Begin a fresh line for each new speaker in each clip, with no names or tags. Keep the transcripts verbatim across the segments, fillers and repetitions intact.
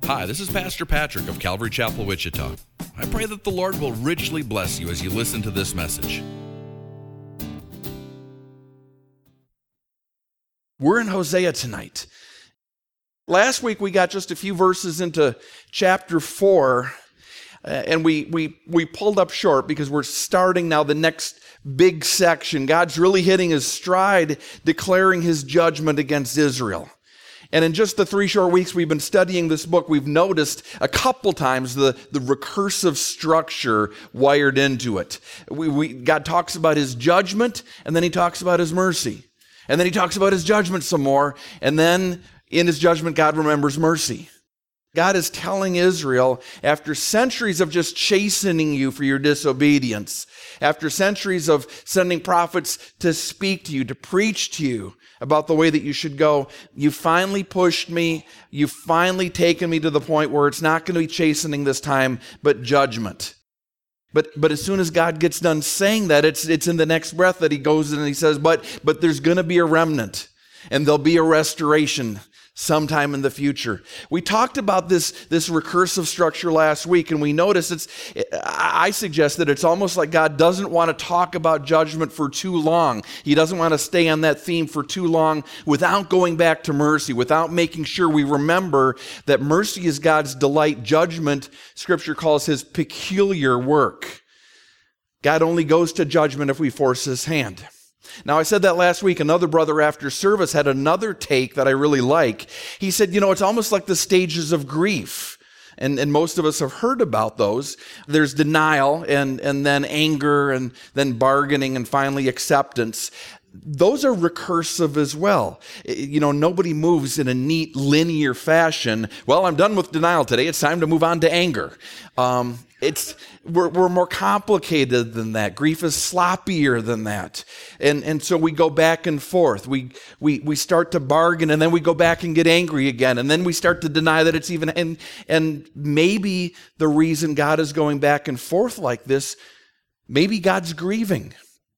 Hi, this is Pastor Patrick of Calvary Chapel, Wichita. I pray that the Lord will richly bless you as you listen to this message.
We're in Hosea tonight. Last week we got just a few verses into chapter four, uh, and we, we, we pulled up short because we're starting now the next big section. God's really hitting his stride, declaring his judgment against Israel. And in just the three short weeks we've been studying this book, we've noticed a couple times the, the recursive structure wired into it. We, we, God talks about his judgment, and then he talks about his mercy. And then he talks about his judgment some more, and then in his judgment, God remembers mercy. God is telling Israel, after centuries of just chastening you for your disobedience, after centuries of sending prophets to speak to you, to preach to you about the way that you should go, you finally pushed me, you've finally taken me to the point where it's not going to be chastening this time, but judgment. But but as soon as God gets done saying that, it's it's in the next breath that he goes in and he says, but but there's going to be a remnant, and there'll be a restoration sometime in the future. We talked about this, this recursive structure last week, and we noticed it's, I suggest that it's almost like God doesn't want to talk about judgment for too long. He doesn't want to stay on that theme for too long without going back to mercy, without making sure we remember that mercy is God's delight. Judgment, Scripture calls his peculiar work. God only goes to judgment if we force his hand. Now, I said that last week. Another brother after service had another take that I really like. He said, you know, it's almost like the stages of grief. And, and most of us have heard about those. There's denial and, and then anger and then bargaining and finally acceptance. Those are recursive as well. You know, nobody moves in a neat linear fashion. Well, I'm done with denial today. It's time to move on to anger. Um, it's we're, we're more complicated than that. Grief is sloppier than that. And and so we go back and forth. We we we start to bargain, and then we go back and get angry again. And then we start to deny that it's even, and and maybe the reason God is going back and forth like this, maybe God's grieving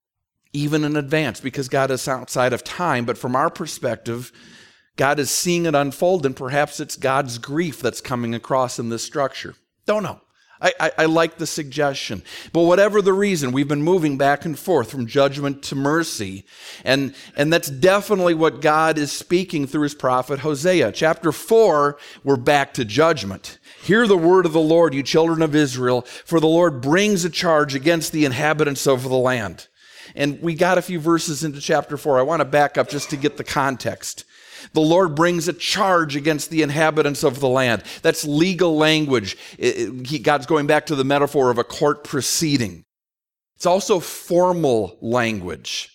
even in advance, because God is outside of time. But from our perspective, God is seeing it unfold, and perhaps it's God's grief that's coming across in this structure. Don't know. I, I, I like the suggestion. But whatever the reason, we've been moving back and forth from judgment to mercy. And, and that's definitely what God is speaking through his prophet Hosea. Chapter four, we're back to judgment. Hear the word of the Lord, you children of Israel, for the Lord brings a charge against the inhabitants of the land. And we got a few verses into chapter four. I want to back up just to get the context. The Lord brings a charge against the inhabitants of the land. That's legal language. It, it, he, God's going back to the metaphor of a court proceeding. It's also formal language,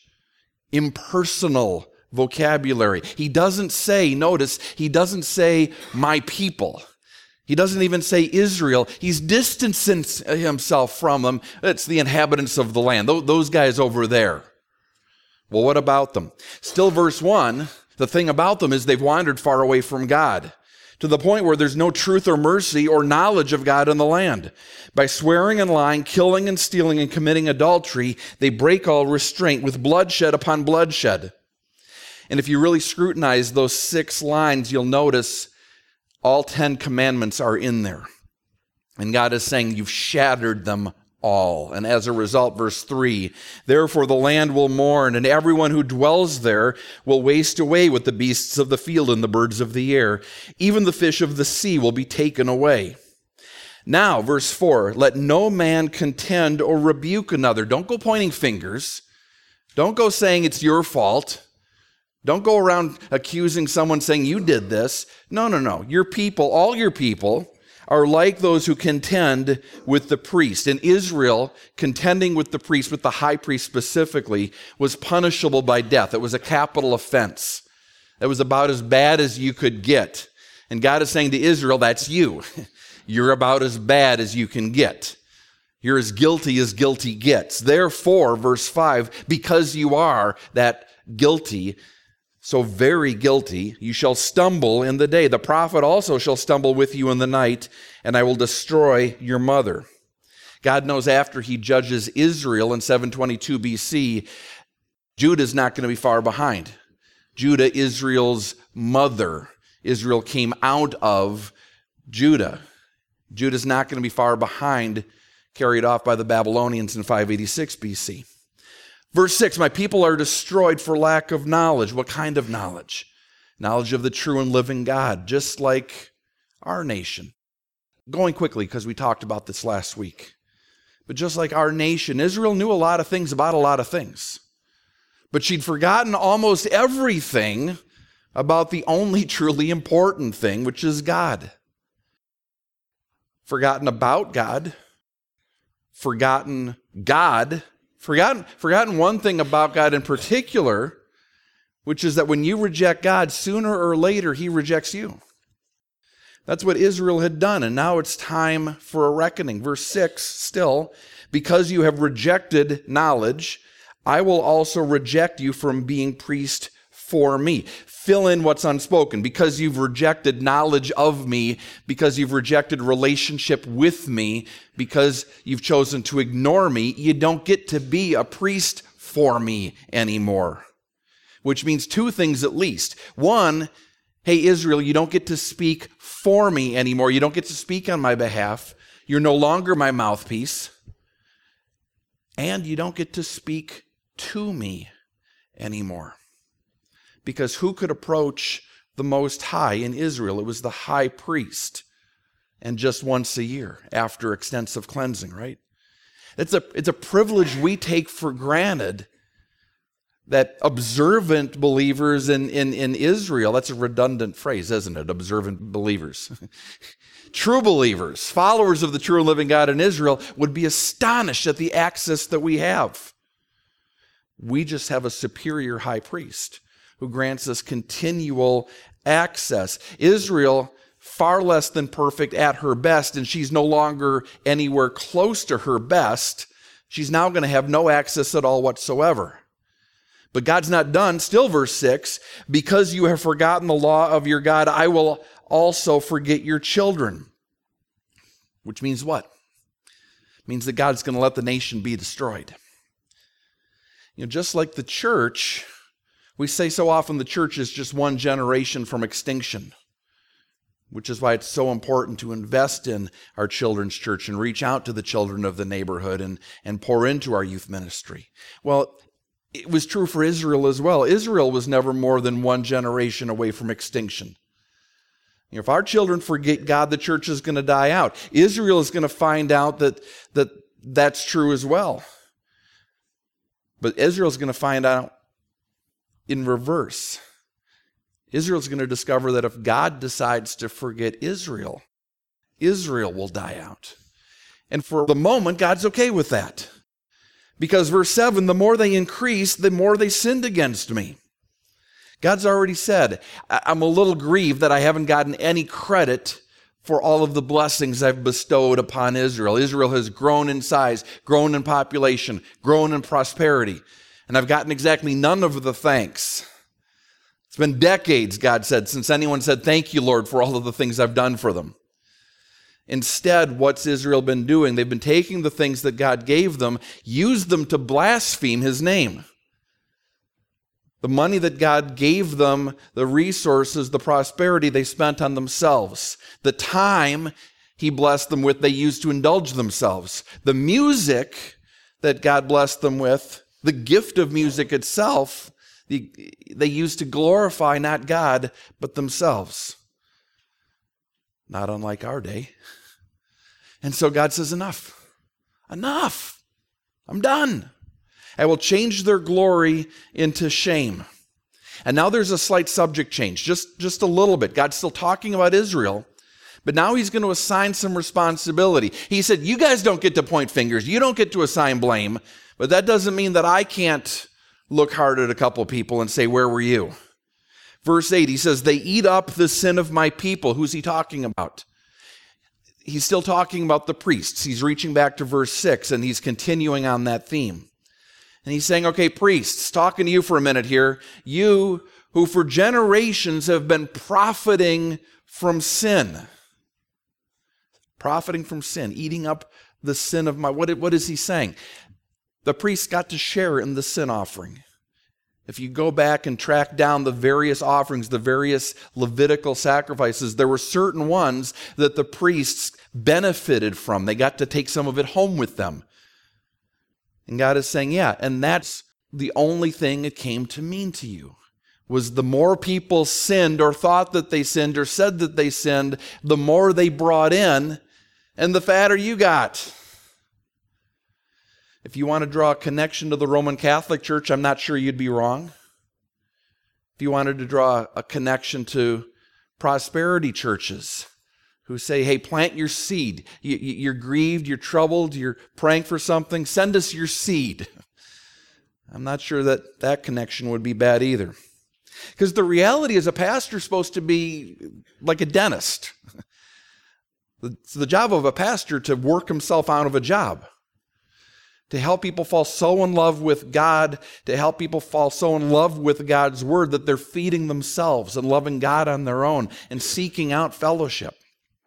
impersonal vocabulary. He doesn't say, notice, he doesn't say, my people. He doesn't even say Israel. He's distancing himself from them. It's the inhabitants of the land, those guys over there. Well, what about them? Still verse one, the thing about them is they've wandered far away from God, to the point where there's no truth or mercy or knowledge of God in the land. By swearing and lying, killing and stealing and committing adultery, they break all restraint with bloodshed upon bloodshed. And if you really scrutinize those six lines, you'll notice all ten commandments are in there. And God is saying, you've shattered them all. And as a result, verse three, therefore the land will mourn, and everyone who dwells there will waste away with the beasts of the field and the birds of the air. Even the fish of the sea will be taken away. Now, verse four, let no man contend or rebuke another. Don't go pointing fingers. Don't go saying it's your fault. Don't go around accusing someone saying you did this. No, no, no. Your people, all your people, are like those who contend with the priest. In Israel, contending with the priest, with the high priest specifically, was punishable by death. It was a capital offense. It was about as bad as you could get. And God is saying to Israel, that's you. You're about as bad as you can get. You're as guilty as guilty gets. Therefore, verse five, because you are that guilty, so very guilty, you shall stumble in the day. The prophet also shall stumble with you in the night, and I will destroy your mother. God knows after he judges Israel in seven twenty-two B C, Judah's not going to be far behind. Judah, Israel's mother. Israel came out of Judah. Judah's not going to be far behind, carried off by the Babylonians in five eighty-six B C. Verse six, my people are destroyed for lack of knowledge. What kind of knowledge? Knowledge of the true and living God, just like our nation. Going quickly, because we talked about this last week. But just like our nation, Israel knew a lot of things about a lot of things. But she'd forgotten almost everything about the only truly important thing, which is God. Forgotten about God, forgotten God, forgotten, forgotten one thing about God in particular, which is that when you reject God, sooner or later he rejects you. That's what Israel had done, and now it's time for a reckoning. Verse six, still, because you have rejected knowledge, I will also reject you from being priest for me. Fill in what's unspoken. Because you've rejected knowledge of me, because you've rejected relationship with me, because you've chosen to ignore me, you don't get to be a priest for me anymore. Which means two things at least. One, hey, Israel, you don't get to speak for me anymore. You don't get to speak on my behalf. You're no longer my mouthpiece. And you don't get to speak to me anymore. Because who could approach the Most High in Israel? It was the high priest, and just once a year after extensive cleansing, right? It's a, it's a privilege we take for granted that observant believers in, in, in Israel, that's a redundant phrase, isn't it? Observant believers. True believers, followers of the true and living God in Israel would be astonished at the access that we have. We just have a superior high priest who grants us continual access. Israel, far less than perfect at her best, and she's no longer anywhere close to her best. She's now going to have no access at all whatsoever. But God's not done. Still, verse six, because you have forgotten the law of your God, I will also forget your children. Which means what? It means that God's going to let the nation be destroyed. You know, just like the church, we say so often the church is just one generation from extinction, which is why it's so important to invest in our children's church and reach out to the children of the neighborhood and, and pour into our youth ministry. Well, it was true for Israel as well. Israel was never more than one generation away from extinction. You know, if our children forget God, the church is going to die out. Israel is going to find out that, that that's true as well. But Israel is going to find out in reverse. Israel's going to discover that if God decides to forget Israel, Israel will die out. And for the moment, God's okay with that. Because verse seven, the more they increased, the more they sinned against me. God's already said, I'm a little grieved that I haven't gotten any credit for all of the blessings I've bestowed upon Israel. Israel has grown in size, grown in population, grown in prosperity. And I've gotten exactly none of the thanks. It's been decades, God said, since anyone said, thank you, Lord, for all of the things I've done for them. Instead, what's Israel been doing? They've been taking the things that God gave them, used them to blaspheme his name. The money that God gave them, the resources, the prosperity they spent on themselves. The time he blessed them with, they used to indulge themselves. The music that God blessed them with, the gift of music itself, the, they used to glorify not God, but themselves. Not unlike our day. And so God says, enough. Enough. I'm done. I will change their glory into shame. And now there's a slight subject change, just, just a little bit. God's still talking about Israel, but now he's going to assign some responsibility. He said, you guys don't get to point fingers. You don't get to assign blame. But that doesn't mean that I can't look hard at a couple people and say, where were you? Verse eight, he says, they eat up the sin of my people. Who's he talking about? He's still talking about the priests. He's reaching back to verse six, and he's continuing on that theme. And he's saying, okay, priests, talking to you for a minute here, you who for generations have been profiting from sin. Profiting from sin, eating up the sin of my, what, what is he saying? The priests got to share in the sin offering. If you go back and track down the various offerings, the various Levitical sacrifices, there were certain ones that the priests benefited from. They got to take some of it home with them. And God is saying, yeah, and that's the only thing it came to mean to you, was the more people sinned or thought that they sinned or said that they sinned, the more they brought in, and the fatter you got. If you want to draw a connection to the Roman Catholic Church, I'm not sure you'd be wrong. If you wanted to draw a connection to prosperity churches who say, hey, plant your seed. You're grieved, you're troubled, you're praying for something, send us your seed. I'm not sure that that connection would be bad either. Because the reality is a pastor is supposed to be like a dentist. It's the job of a pastor to work himself out of a job, to help people fall so in love with God, to help people fall so in love with God's word that they're feeding themselves and loving God on their own and seeking out fellowship.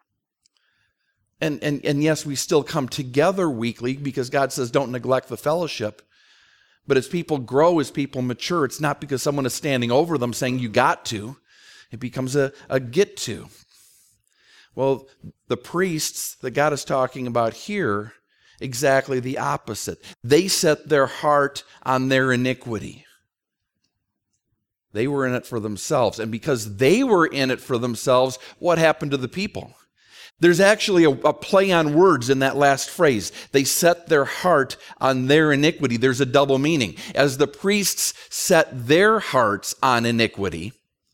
And, and, and yes, we still come together weekly because God says don't neglect the fellowship. But as people grow, as people mature, it's not because someone is standing over them saying you got to. It becomes a, a get to. Well, the priests that God is talking about here, exactly the opposite. They set their heart on their iniquity. They were in it for themselves. And because they were in it for themselves, what happened to the people? There's actually a, a play on words in that last phrase. They set their heart on their iniquity. There's a double meaning. As the priests set their hearts on iniquity,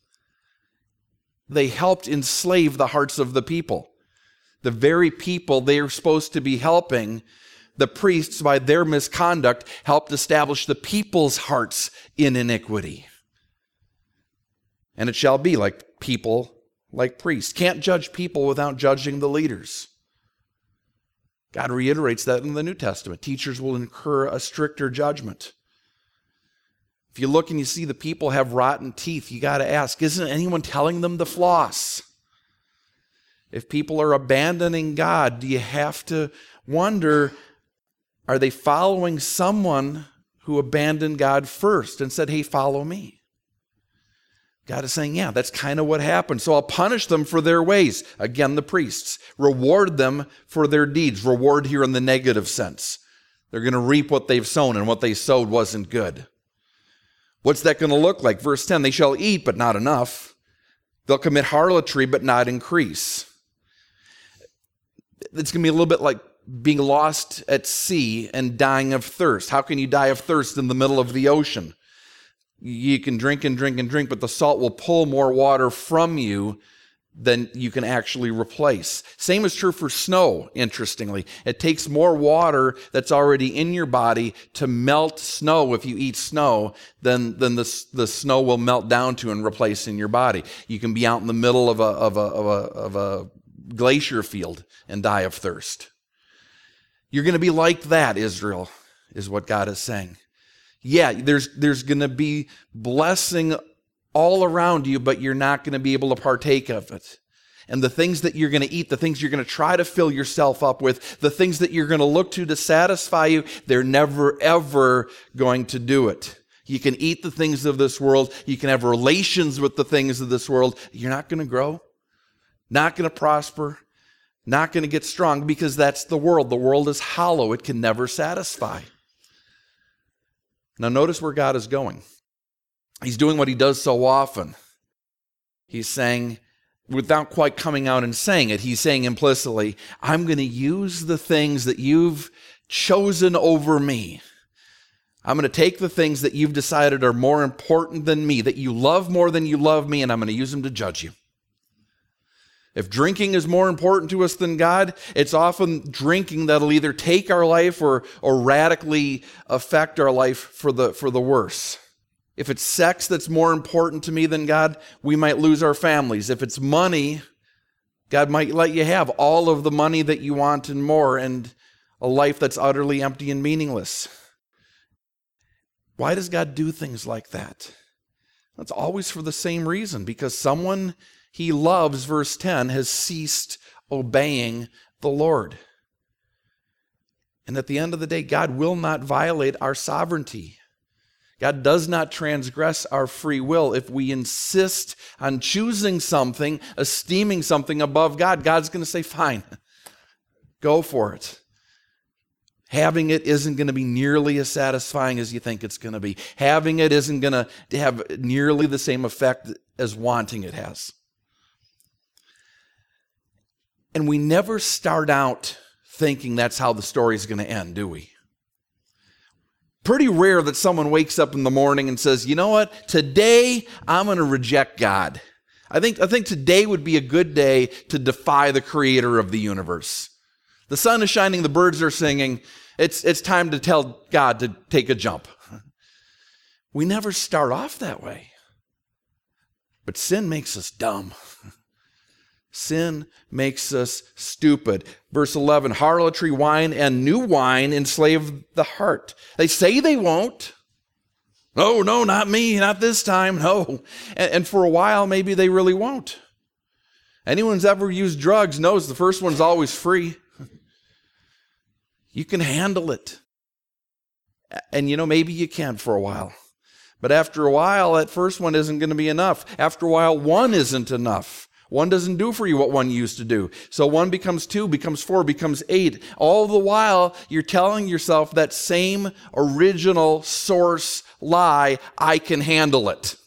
they helped enslave the hearts of the people. The very people they are supposed to be helping, the priests, by their misconduct, helped establish the people's hearts in iniquity. And it shall be like people like priests. Can't judge people without judging the leaders. God reiterates that in the New Testament. Teachers will incur a stricter judgment. If you look and you see the people have rotten teeth, you got to ask, isn't anyone telling them to floss? If people are abandoning God, do you have to wonder, are they following someone who abandoned God first and said, hey, follow me? God is saying, yeah, that's kind of what happened. So I'll punish them for their ways. Again, the priests. Reward them for their deeds. Reward here in the negative sense. They're going to reap what they've sown, and what they sowed wasn't good. What's that going to look like? Verse ten, they shall eat, but not enough. They'll commit harlotry, but not increase. It's going to be a little bit like being lost at sea and dying of thirst. How can you die of thirst in the middle of the ocean? You can drink and drink and drink, but the salt will pull more water from you than you can actually replace. Same is true for snow, interestingly. It takes more water that's already in your body to melt snow if you eat snow than, than the, the snow will melt down to and replace in your body. You can be out in the middle of a, of a, of a, of a glacier field and die of thirst. You're going to be like that, Israel, is what God is saying. Yeah, there's there's going to be blessing all around you, but you're not going to be able to partake of it. And the things that you're going to eat, the things you're going to try to fill yourself up with, the things that you're going to look to to satisfy you, they're never, ever going to do it. You can eat the things of this world. You can have relations with the things of this world. You're not going to grow, not going to prosper, not going to get strong, because that's the world. The world is hollow. It can never satisfy. Now notice where God is going. He's doing what he does so often. He's saying, without quite coming out and saying it, he's saying implicitly, I'm going to use the things that you've chosen over me. I'm going to take the things that you've decided are more important than me, that you love more than you love me, and I'm going to use them to judge you. If drinking is more important to us than God, it's often drinking that'll either take our life or, or radically affect our life for the, for the worse. If it's sex that's more important to me than God, we might lose our families. If it's money, God might let you have all of the money that you want and more, and a life that's utterly empty and meaningless. Why does God do things like that? That's always for the same reason, because someone he loves, verse ten, has ceased obeying the Lord. And at the end of the day, God will not violate our sovereignty. God does not transgress our free will. If we insist on choosing something, esteeming something above God, God's going to say, fine, go for it. Having it isn't going to be nearly as satisfying as you think it's going to be. Having it isn't going to have nearly the same effect as wanting it has. And we never start out thinking that's how the story is going to end, do we? Pretty rare that someone wakes up in the morning and says, you know what, today I'm going to reject God. I think, I think today would be a good day to defy the creator of the universe. The sun is shining, the birds are singing. It's, it's time to tell God to take a jump. We never start off that way. But sin makes us dumb. Sin makes us stupid. Verse eleven, harlotry, wine, and new wine enslave the heart. They say they won't. No, no, not me, not this time, no. And, and for a while, maybe they really won't. Anyone who's ever used drugs knows the first one's always free. You can handle it. And you know, maybe you can for a while. But after a while, that first one isn't going to be enough. After a while, one isn't enough. One doesn't do for you what one used to do. So one becomes two, becomes four, becomes eight. All the while, you're telling yourself that same original source lie, I can handle it.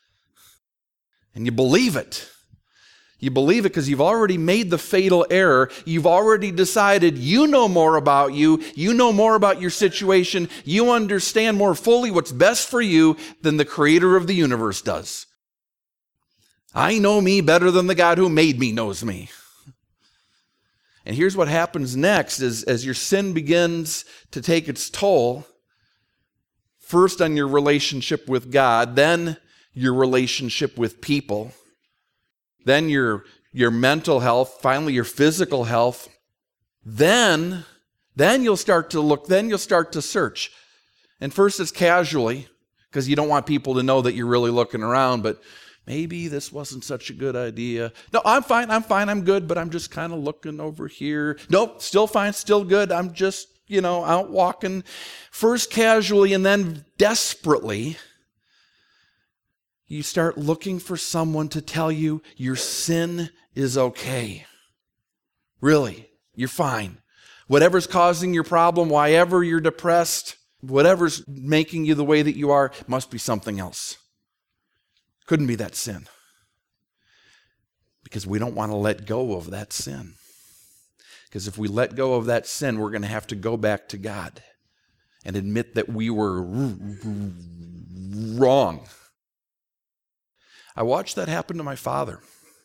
And you believe it. You believe it because you've already made the fatal error. You've already decided you know more about you. You know more about your situation. You understand more fully what's best for you than the creator of the universe does. I know me better than the God who made me knows me. And here's what happens next is as your sin begins to take its toll, first on your relationship with God, then your relationship with people, then your, your mental health, finally your physical health, then, then you'll start to look, then you'll start to search. And first it's casually, because you don't want people to know that you're really looking around, but maybe this wasn't such a good idea. No, I'm fine, I'm fine, I'm good, but I'm just kind of looking over here. Nope, still fine, still good. I'm just, you know, out walking. First casually and then desperately, you start looking for someone to tell you your sin is okay. Really, you're fine. Whatever's causing your problem, why ever you're depressed, whatever's making you the way that you are, must be something else. Couldn't be that sin. Because we don't want to let go of that sin. Because if we let go of that sin, we're going to have to go back to God and admit that we were wrong. I watched that happen to my father.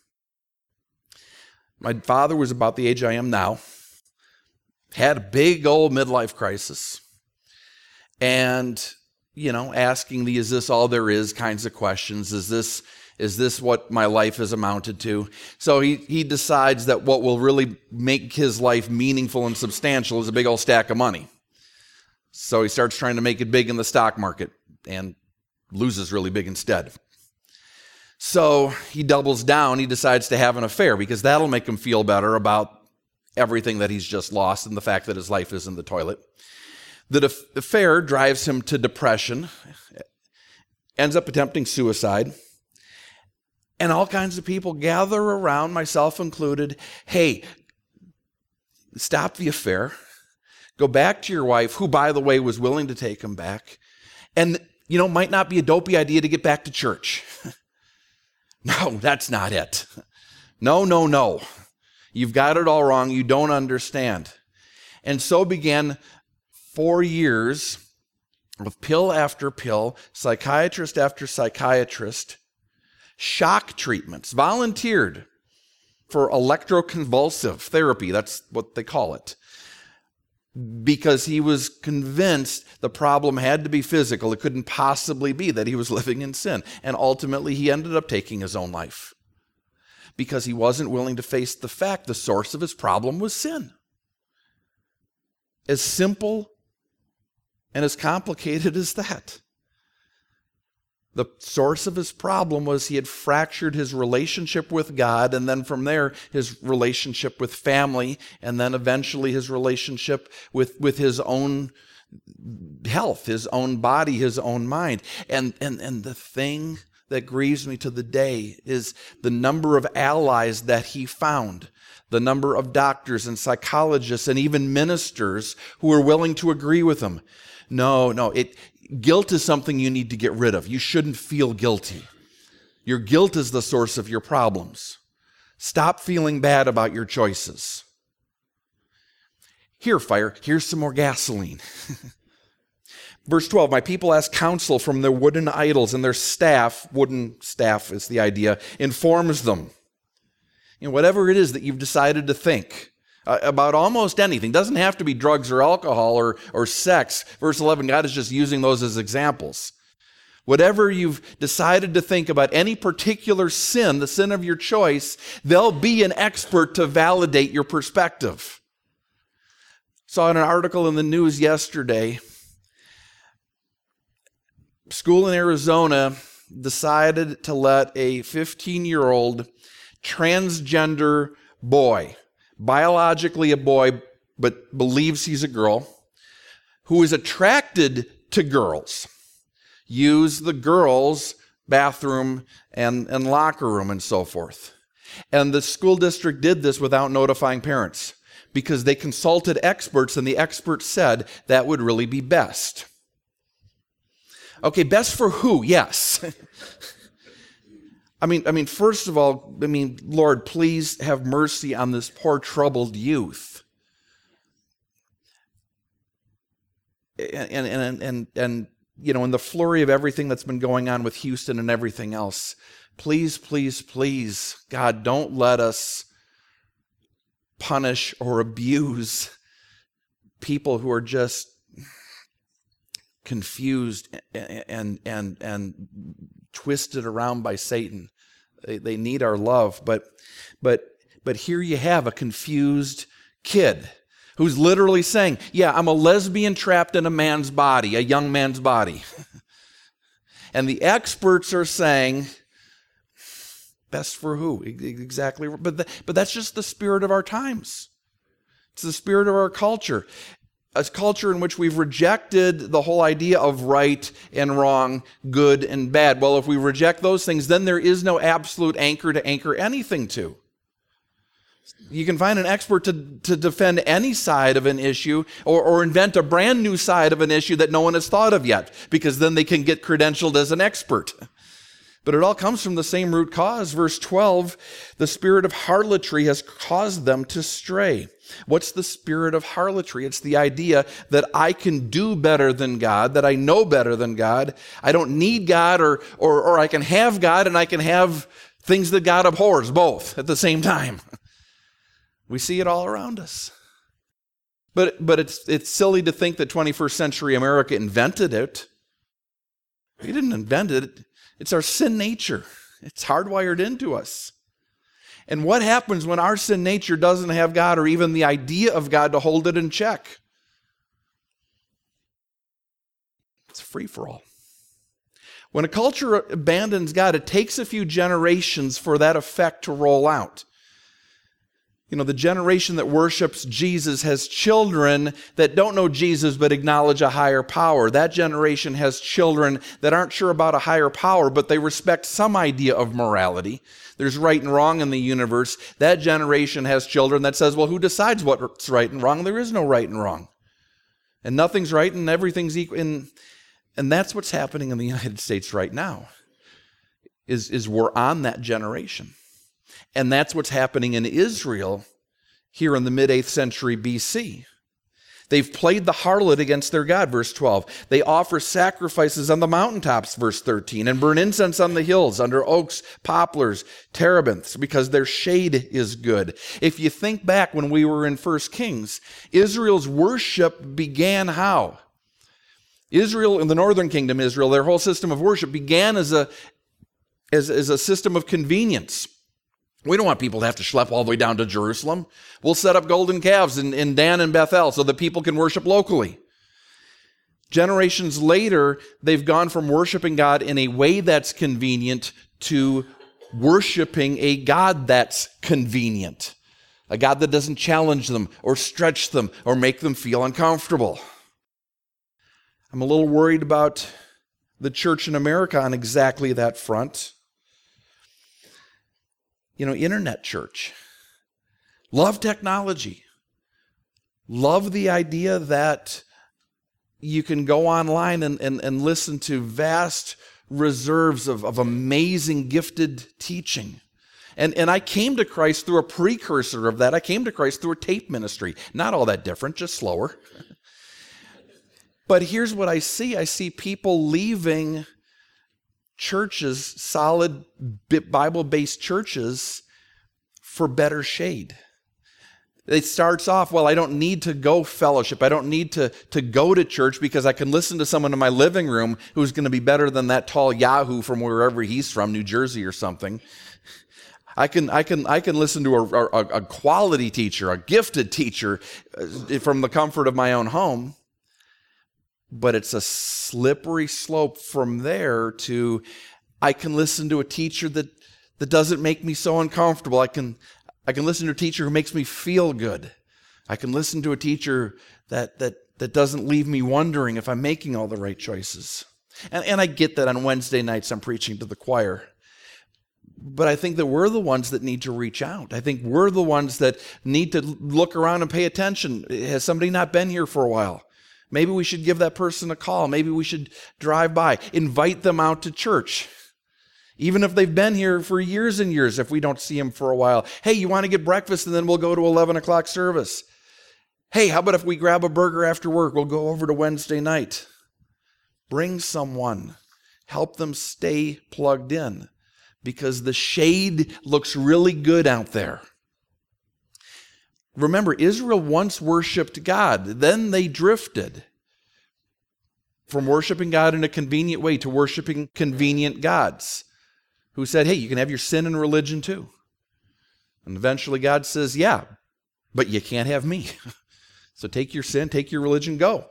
My father was about the age I am now, had a big old midlife crisis, and, you know, asking the is this all there is kinds of questions. Is this is this what my life has amounted to? So he, he decides that what will really make his life meaningful and substantial is a big old stack of money. So he starts trying to make it big in the stock market and loses really big instead. So he doubles down. He decides to have an affair because that'll make him feel better about everything that he's just lost and the fact that his life is in the toilet. The affair drives him to depression, ends up attempting suicide, and all kinds of people gather around, myself included. Hey, stop the affair. Go back to your wife, who, by the way, was willing to take him back. And, you know, might not be a dopey idea to get back to church. No, that's not it. No, no, no. You've got it all wrong. You don't understand. And so began four years of pill after pill, psychiatrist after psychiatrist, shock treatments, volunteered for electroconvulsive therapy. That's what they call it. Because he was convinced the problem had to be physical. It couldn't possibly be that he was living in sin. And ultimately, he ended up taking his own life because he wasn't willing to face the fact the source of his problem was sin. As simple and as complicated as that. The source of his problem was he had fractured his relationship with God, and then from there, his relationship with family, and then eventually his relationship with, with his own health, his own body, his own mind. And, and, and the thing that grieves me to the day is the number of allies that he found, the number of doctors and psychologists and even ministers who are willing to agree with him. No, no, it, guilt is something you need to get rid of. You shouldn't feel guilty. Your guilt is the source of your problems. Stop feeling bad about your choices. Here, fire, here's some more gasoline. Verse twelve, my people ask counsel from their wooden idols, and their staff, wooden staff is the idea, informs them. You know, whatever it is that you've decided to think uh, about almost anything, doesn't have to be drugs or alcohol or, or sex. Verse eleven, God is just using those as examples. Whatever you've decided to think about any particular sin, the sin of your choice, they'll be an expert to validate your perspective. Saw an article in the news yesterday. School in Arizona decided to let a fifteen-year-old transgender boy, biologically a boy, but believes he's a girl, who is attracted to girls, use the girls' bathroom and, and locker room and so forth. And the school district did this without notifying parents because they consulted experts, and the experts said that would really be best. Okay, best for who? Yes. I mean, I mean, first of all, I mean, Lord, please have mercy on this poor troubled youth. And, and, and, and, and, you know, in the flurry of everything that's been going on with Houston and everything else, please, please, please, God, don't let us punish or abuse people who are just confused and and and, and twisted around by Satan. They, they need our love, but but but here you have a confused kid who's literally saying, "Yeah, I'm a lesbian trapped in a man's body, a young man's body," and the experts are saying, "Best for who?" Exactly, but the, but that's just the spirit of our times. It's the spirit of our culture. A culture in which we've rejected the whole idea of right and wrong, good and bad. Well, if we reject those things, then there is no absolute anchor to anchor anything to. You can find an expert to, to defend any side of an issue or, or invent a brand new side of an issue that no one has thought of yet, because then they can get credentialed as an expert. But it all comes from the same root cause. Verse twelve, the spirit of harlotry has caused them to stray. What's the spirit of harlotry? It's the idea that I can do better than God, that I know better than God. I don't need God, or, or, or I can have God and I can have things that God abhors, both at the same time. We see it all around us. But, but it's, it's silly to think that twenty-first century America invented it. We didn't invent it. It's our sin nature. It's hardwired into us. And what happens when our sin nature doesn't have God or even the idea of God to hold it in check? It's free for all. When a culture abandons God, it takes a few generations for that effect to roll out. You know, the generation that worships Jesus has children that don't know Jesus but acknowledge a higher power. That generation has children that aren't sure about a higher power, but they respect some idea of morality. There's right and wrong in the universe. That generation has children that says, well, who decides what's right and wrong? There is no right and wrong. And nothing's right and everything's equal. And, and that's what's happening in the United States right now, is, is we're on that generation. And that's what's happening in Israel here in the mid-eighth century B C. They've played the harlot against their God, verse twelve. They offer sacrifices on the mountaintops, verse thirteen, and burn incense on the hills under oaks, poplars, terebinths, because their shade is good. If you think back when we were in First Kings, Israel's worship began how? Israel, in the northern kingdom, Israel, their whole system of worship began as a, as, as a system of convenience. We don't want people to have to schlep all the way down to Jerusalem. We'll set up golden calves in, in Dan and Bethel so that people can worship locally. Generations later, they've gone from worshiping God in a way that's convenient to worshiping a God that's convenient. A God that doesn't challenge them or stretch them or make them feel uncomfortable. I'm a little worried about the church in America on exactly that front. You know, internet church. Love technology. Love the idea that you can go online and, and, and listen to vast reserves of, of amazing gifted teaching. And, and I came to Christ through a precursor of that. I came to Christ through a tape ministry. Not all that different, just slower. But here's what I see. I see people leaving churches, solid Bible-based churches, for better shade. It starts off, well, I don't need to go fellowship. I don't need to, to go to church because I can listen to someone in my living room who's going to be better than that tall Yahoo from wherever he's from, New Jersey or something. I can I can I can listen to a, a, a quality teacher, a gifted teacher from the comfort of my own home. But it's a slippery slope from there to I can listen to a teacher that, that doesn't make me so uncomfortable. I can I can listen to a teacher who makes me feel good. I can listen to a teacher that that that doesn't leave me wondering if I'm making all the right choices. And, and I get that on Wednesday nights I'm preaching to the choir. But I think that we're the ones that need to reach out. I think we're the ones that need to look around and pay attention. Has somebody not been here for a while? Maybe we should give that person a call. Maybe we should drive by, invite them out to church. Even if they've been here for years and years, if we don't see them for a while. Hey, you want to get breakfast and then we'll go to eleven o'clock service. Hey, how about if we grab a burger after work? We'll go over to Wednesday night. Bring someone. Help them stay plugged in. Because the shade looks really good out there. Remember, Israel once worshiped God. Then they drifted from worshiping God in a convenient way to worshiping convenient gods who said, hey, you can have your sin and religion too. And eventually God says, yeah, but you can't have me. So take your sin, take your religion, go.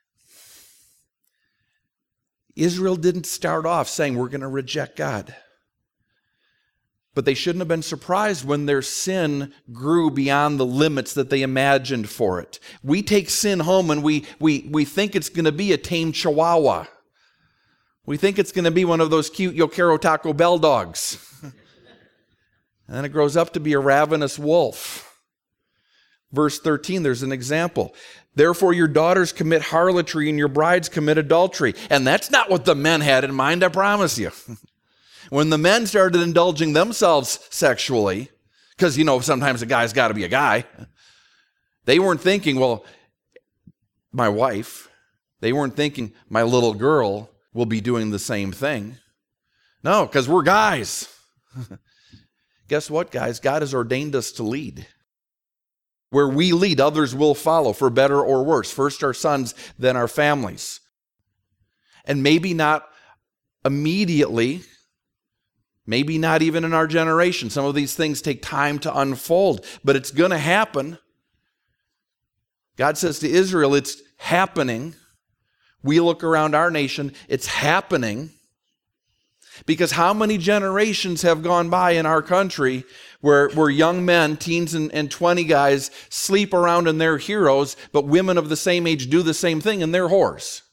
Israel didn't start off saying we're going to reject God. But they shouldn't have been surprised when their sin grew beyond the limits that they imagined for it. We take sin home and we we we think it's going to be a tame chihuahua. We think it's going to be one of those cute Yo Quiero Taco Bell dogs. And then it grows up to be a ravenous wolf. Verse thirteen, there's an example. Therefore your daughters commit harlotry and your brides commit adultery. And that's not what the men had in mind, I promise you. When the men started indulging themselves sexually, because, you know, sometimes a guy's got to be a guy, they weren't thinking, well, my wife, they weren't thinking my little girl will be doing the same thing. No, because we're guys. Guess what, guys? God has ordained us to lead. Where we lead, others will follow, for better or worse. First our sons, then our families. And maybe not immediately, maybe not even in our generation. Some of these things take time to unfold, but it's going to happen. God says to Israel, it's happening. We look around our nation, it's happening. Because how many generations have gone by in our country where, where young men, teens and, and twenty guys sleep around and they're heroes, but women of the same age do the same thing and they're whores?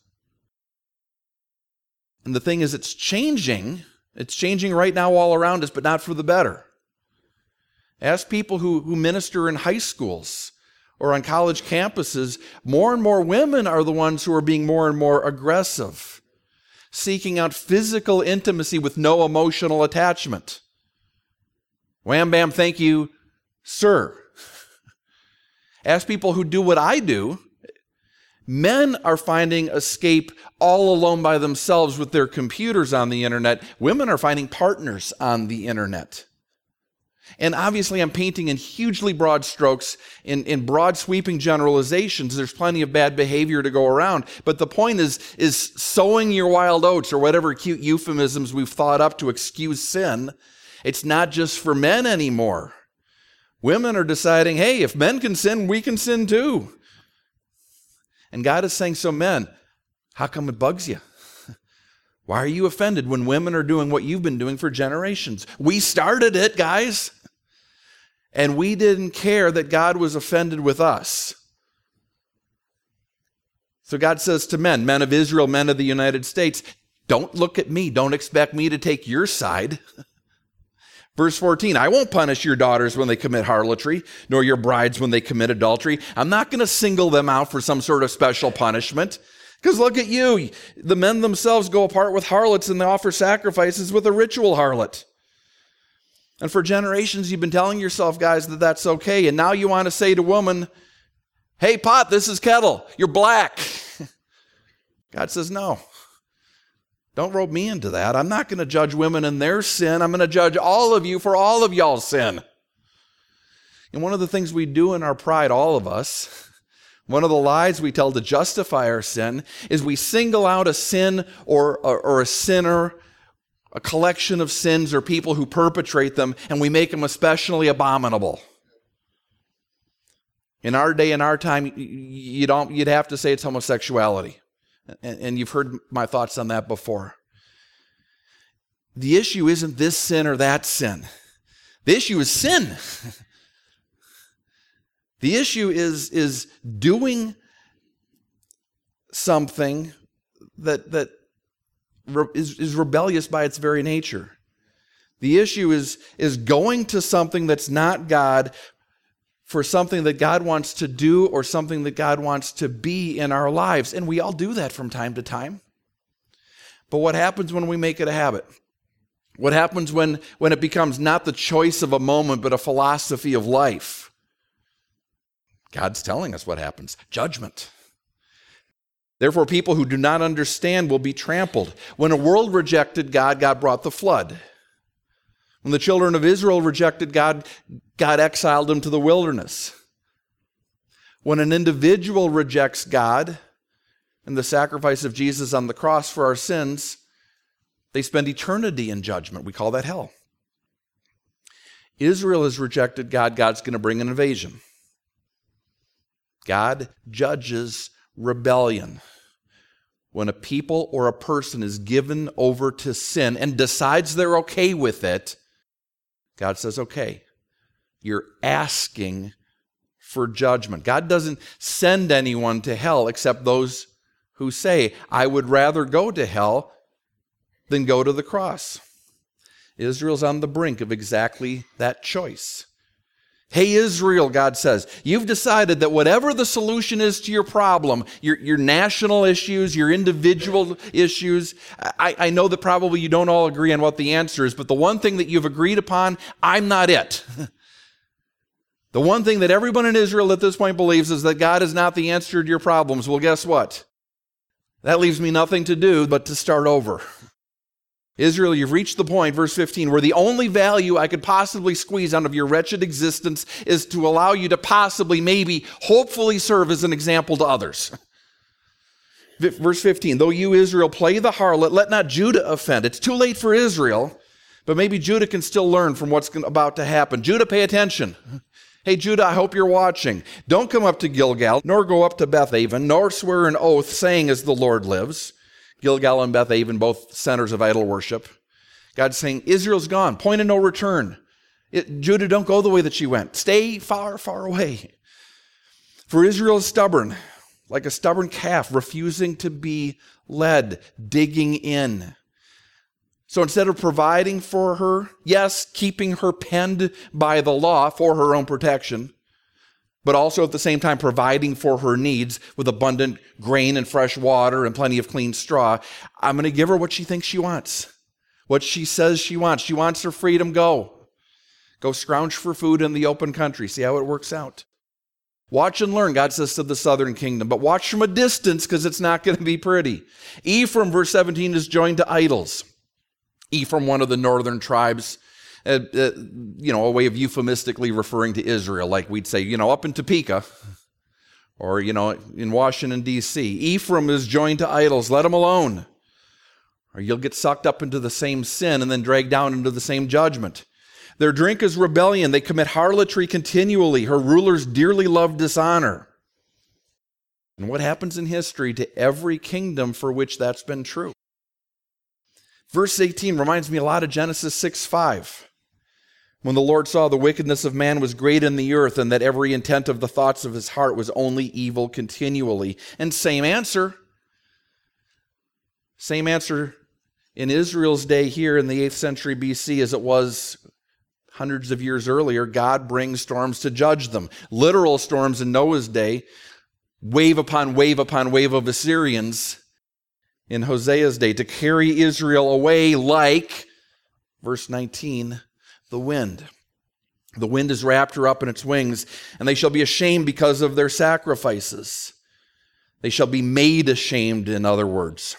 And the thing is, it's changing. It's changing right now all around us, but not for the better. Ask people who, who minister in high schools or on college campuses, more and more women are the ones who are being more and more aggressive, seeking out physical intimacy with no emotional attachment. Wham, bam, thank you, sir. Ask people who do what I do. Men are finding escape all alone by themselves with their computers on the internet. Women are finding partners on the internet. And obviously I'm painting in hugely broad strokes, in, in broad sweeping generalizations. There's plenty of bad behavior to go around. But the point is, is sowing your wild oats, or whatever cute euphemisms we've thought up to excuse sin. It's not just for men anymore. Women are deciding, hey, if men can sin, we can sin too. And God is saying, so men, how come it bugs you? Why are you offended when women are doing what you've been doing for generations? We started it, guys. And we didn't care that God was offended with us. So God says to men, men of Israel, men of the United States, don't look at me. Don't expect me to take your side. Verse fourteen, I won't punish your daughters when they commit harlotry, nor your brides when they commit adultery. I'm not going to single them out for some sort of special punishment. Because look at you. The men themselves go apart with harlots and they offer sacrifices with a ritual harlot. And for generations, you've been telling yourself, guys, that that's okay. And now you want to say to woman, hey, pot, this is kettle. You're black. God says, no. Don't rope me into that. I'm not going to judge women in their sin. I'm going to judge all of you for all of y'all's sin. And one of the things we do in our pride, all of us, one of the lies we tell to justify our sin is we single out a sin or, or, or a sinner, a collection of sins or people who perpetrate them, and we make them especially abominable. In our day, in our time, you don't, you'd have to say it's homosexuality. And, and you've heard my thoughts on that before. The issue isn't this sin or that sin. The issue is sin. The issue is, is doing something that, that re- is, is rebellious by its very nature. The issue is, is going to something that's not God for something that God wants to do or something that God wants to be in our lives. And we all do that from time to time. But what happens when we make it a habit? What happens when, when it becomes not the choice of a moment, but a philosophy of life? God's telling us what happens. Judgment. Therefore, people who do not understand will be trampled. When a world rejected God, God brought the flood. When the children of Israel rejected God, God exiled them to the wilderness. When an individual rejects God and the sacrifice of Jesus on the cross for our sins, they spend eternity in judgment. We call that hell. Israel has rejected God. God's going to bring an invasion. God judges rebellion. When a people or a person is given over to sin and decides they're okay with it, God says, okay, you're asking for judgment. God doesn't send anyone to hell except those who say, I would rather go to hell than go to the cross. Israel's on the brink of exactly that choice. Hey, Israel, God says, you've decided that whatever the solution is to your problem, your, your national issues, your individual issues, I, I know that probably you don't all agree on what the answer is, but the one thing that you've agreed upon, I'm not it. The one thing that everyone in Israel at this point believes is that God is not the answer to your problems. Well, guess what? That leaves me nothing to do but to start over. Israel, you've reached the point, verse fifteen, where the only value I could possibly squeeze out of your wretched existence is to allow you to possibly, maybe, hopefully serve as an example to others. Verse fifteen, though you, Israel, play the harlot, let not Judah offend. It's too late for Israel, but maybe Judah can still learn from what's about to happen. Judah, pay attention. Hey, Judah, I hope you're watching. Don't come up to Gilgal, nor go up to Bethaven, nor swear an oath, saying, as the Lord lives. Gilgal and Bethaven, both centers of idol worship. God's saying, Israel's gone. Point of no return. It, Judah, don't go the way that she went. Stay far, far away. For Israel is stubborn, like a stubborn calf, refusing to be led, digging in. So instead of providing for her, yes, keeping her penned by the law for her own protection, but also at the same time providing for her needs with abundant grain and fresh water and plenty of clean straw, I'm going to give her what she thinks she wants, what she says she wants. She wants her freedom. Go. Go scrounge for food in the open country. See how it works out. Watch and learn, God says to the southern kingdom, but watch from a distance because it's not going to be pretty. Ephraim, verse seventeen, is joined to idols. Ephraim, one of the northern tribes, Uh, uh, you know, a way of euphemistically referring to Israel, like we'd say, you know, up in Topeka, or, you know, in Washington, D C Ephraim is joined to idols. Let him alone, or you'll get sucked up into the same sin and then dragged down into the same judgment. Their drink is rebellion. They commit harlotry continually. Her rulers dearly love dishonor. And what happens in history to every kingdom for which that's been true? Verse eighteen reminds me a lot of Genesis six five. When the Lord saw the wickedness of man was great in the earth, and that every intent of the thoughts of his heart was only evil continually. And same answer. Same answer in Israel's day here in the eighth century B C as it was hundreds of years earlier. God brings storms to judge them. Literal storms in Noah's day, wave upon wave upon wave of Assyrians in Hosea's day to carry Israel away like, verse nineteen, the wind. The wind has wrapped her up in its wings, and they shall be ashamed because of their sacrifices. They shall be made ashamed, in other words.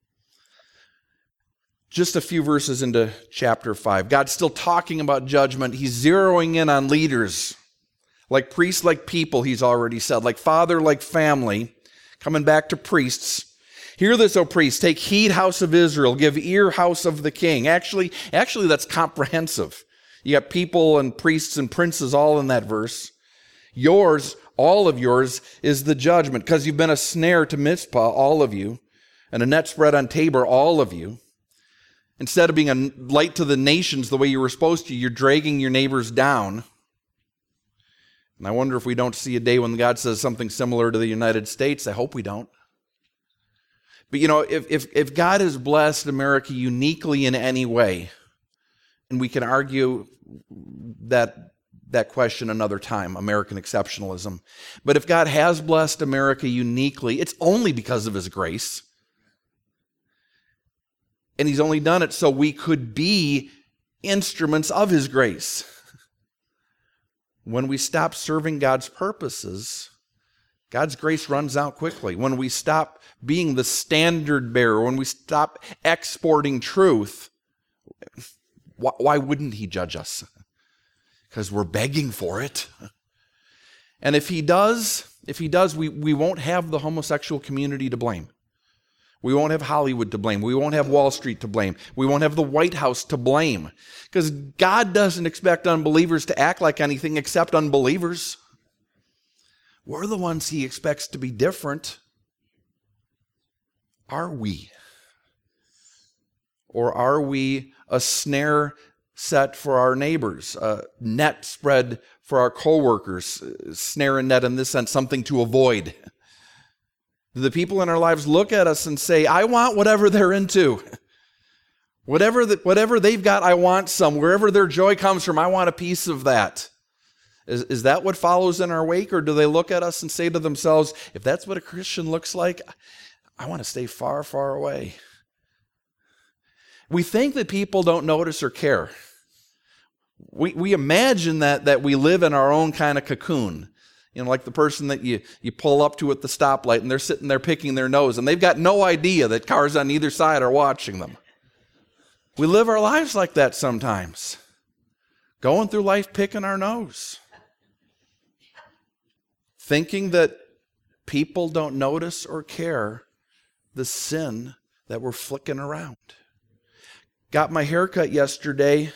Just a few verses into chapter five. God's still talking about judgment. He's zeroing in on leaders, like priests, like people, he's already said, like father, like family. Coming back to priests. Hear this, O priests, take heed, house of Israel, give ear, house of the king. Actually, actually, that's comprehensive. You got people and priests and princes all in that verse. Yours, all of yours, is the judgment, because you've been a snare to Mizpah, all of you, and a net spread on Tabor, all of you. Instead of being a light to the nations the way you were supposed to, you're dragging your neighbors down. And I wonder if we don't see a day when God says something similar to the United States. I hope we don't. But you know, if, if, if God has blessed America uniquely in any way, and we can argue that, that question another time, American exceptionalism. But if God has blessed America uniquely, it's only because of his grace. And he's only done it so we could be instruments of his grace. When we stop serving God's purposes, God's grace runs out quickly. When we stop being the standard bearer, when we stop exporting truth, why, why wouldn't he judge us? Because we're begging for it. And if he does, if he does, we, we won't have the homosexual community to blame. We won't have Hollywood to blame. We won't have Wall Street to blame. We won't have the White House to blame. Because God doesn't expect unbelievers to act like anything except unbelievers. We're the ones he expects to be different. Are we? Or are we a snare set for our neighbors, a net spread for our coworkers, snare and net in this sense, something to avoid? Do the people in our lives look at us and say, I want whatever they're into. Whatever, the, whatever they've got, I want some. Wherever their joy comes from, I want a piece of that. Is, is that what follows in our wake? Or do they look at us and say to themselves, if that's what a Christian looks like, I want to stay far, far away. We think that people don't notice or care. We, we imagine that, that we live in our own kind of cocoon. You know, like the person that you, you pull up to at the stoplight and they're sitting there picking their nose and they've got no idea that cars on either side are watching them. We live our lives like that sometimes. Going through life picking our nose. Thinking that people don't notice or care the sin that we're flicking around. Got my haircut yesterday.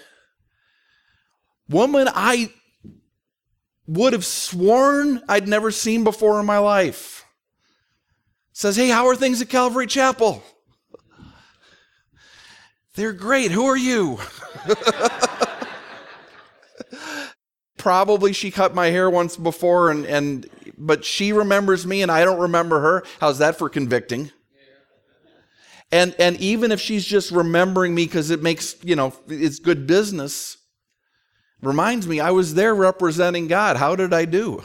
Woman I would have sworn I'd never seen before in my life. Says, hey, how are things at Calvary Chapel? They're great. Who are you? Probably she cut my hair once before, and, and but she remembers me and I don't remember her. How's that for convicting? And and even if she's just remembering me because it makes, you know, it's good business, reminds me I was there representing God. How did I do?